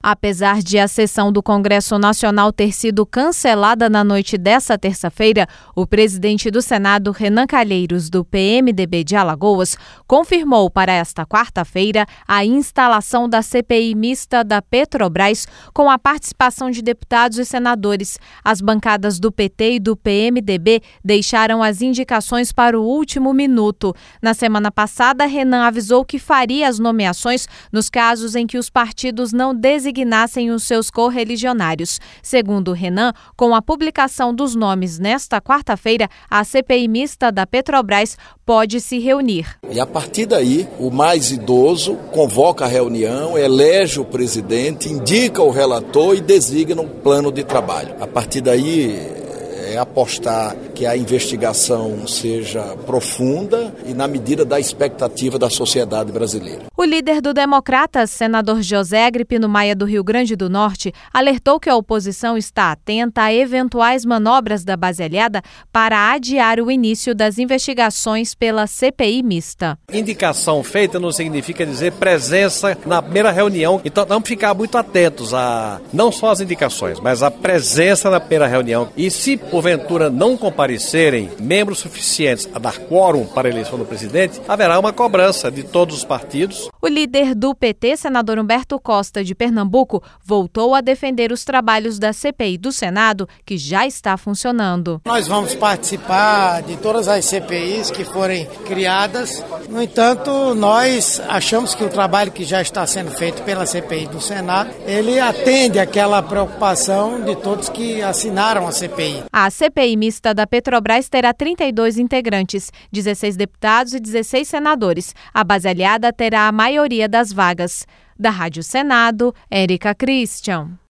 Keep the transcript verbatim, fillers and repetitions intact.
Apesar de a sessão do Congresso Nacional ter sido cancelada na noite desta terça-feira, o presidente do Senado, Renan Calheiros, do P M D B de Alagoas, confirmou para esta quarta-feira a instalação da C P I mista da Petrobras com a participação de deputados e senadores. As bancadas do P T e do P M D B deixaram as indicações para o último minuto. Na semana passada, Renan avisou que faria as nomeações nos casos em que os partidos não designassem os seus correligionários. Segundo Renan, com a publicação dos nomes nesta quarta-feira, a C P I mista da Petrobras pode se reunir. E a partir daí, o mais idoso convoca a reunião, elege o presidente, indica o relator e designa um plano de trabalho. A partir daí, é apostar que a investigação seja profunda e na medida da expectativa da sociedade brasileira. O líder do Democratas, senador José Agripino Maia, do Rio Grande do Norte, alertou que a oposição está atenta a eventuais manobras da base aliada para adiar o início das investigações pela C P I mista. Indicação feita não significa dizer presença na primeira reunião, então vamos ficar muito atentos a não só as indicações, mas a presença na primeira reunião. E se porventura não comparecerem membros suficientes a dar quórum para a eleição do presidente, haverá uma cobrança de todos os partidos. O líder do P T, senador Humberto Costa, de Pernambuco, voltou a defender os trabalhos da C P I do Senado, que já está funcionando. Nós vamos participar de todas as C P Is que forem criadas. No entanto, nós achamos que o trabalho que já está sendo feito pela C P I do Senado, ele atende àquela preocupação de todos que assinaram a C P I. A C P I mista da Petrobras terá trinta e dois integrantes, dezesseis deputados e dezesseis senadores. A base aliada terá a maioria das vagas. Da Rádio Senado, Érica Christian.